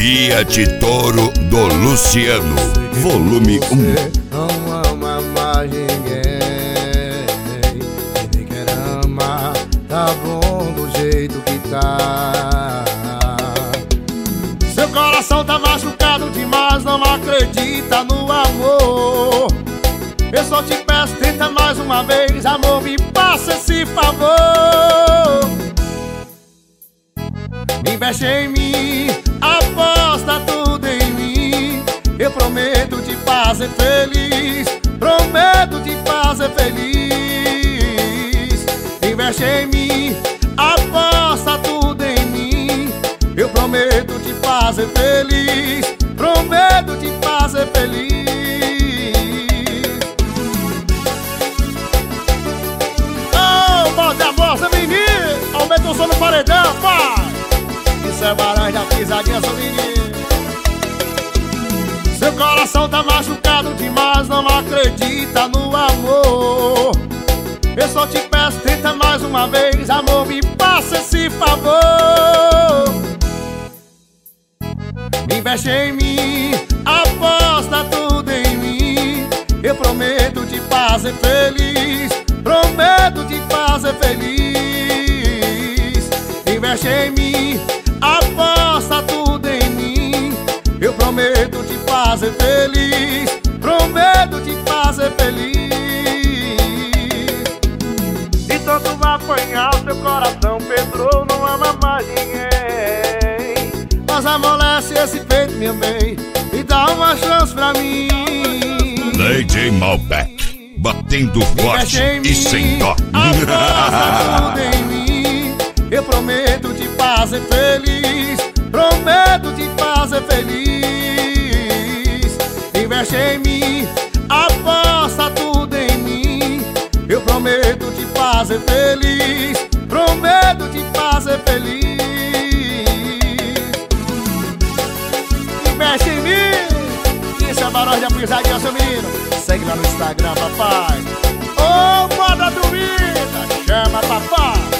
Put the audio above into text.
Fiat Toro do Luciano, volume 1. Não ama mais ninguém, ninguém quer amar, tá bom do jeito que tá. Seu coração tá machucado demais, não acredita no amor. Eu só te peço, tenta mais uma vez, amor, me passa esse favor. Investe em mim, aposta tudo em mim. Eu prometo te fazer feliz, prometo te fazer feliz. Investe em mim, aposta tudo em mim. Eu prometo te fazer feliz, prometo te fazer feliz. Oh, bota a voz, menino, aumenta o som no paredão, pai. Isso é barulho da pisadinha, seu menino. Seu coração tá machucado demais, não acredita no amor. Eu só te peço, tenta mais uma vez, amor, me passa esse favor. Investe em mim, aposta tudo em mim. Eu prometo te fazer feliz, prometo te fazer feliz. Investe em mim, aposta tudo em mim. Eu prometo te fazer feliz, prometo te fazer feliz. Então tu vai apanhar o teu coração, Pedro, não ama mais ninguém. Mas amolece esse peito, meu bem, e dá uma chance pra mim. DJ Malbec, batendo forte e sem dó. Aposta tudo em mim. Eu prometo te fazer feliz, prometo te fazer feliz. Investe em mim, aposta tudo em mim. Eu prometo te fazer feliz, prometo te fazer feliz. Investe em mim. Isso é barulho da pisadinha, seu menino. Segue lá no Instagram, papai. Ô, moda do vida, chama papai.